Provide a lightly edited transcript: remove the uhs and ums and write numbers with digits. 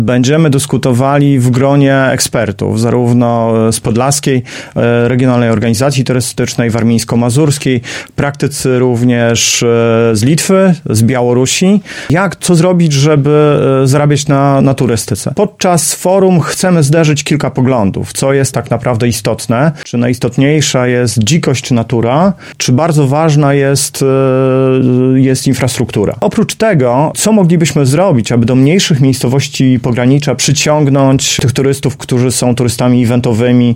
Będziemy dyskutowali w gronie ekspertów, zarówno z Podlaskiej Regionalnej Organizacji Turystycznej, warmińsko-mazurskiej, praktycy również z Litwy, z Białorusi. Co zrobić, żeby zarabiać na turystyce? Podczas forum chcemy zderzyć kilka poglądów, co jest tak naprawdę istotne, czy najistotniejsza jest dzikość czy natura, czy bardzo ważna jest infrastruktura. Oprócz tego, co moglibyśmy zrobić, aby do mniejszych miejscowości pogranicza przyciągnąć tych turystów, którzy są turystami eventowymi,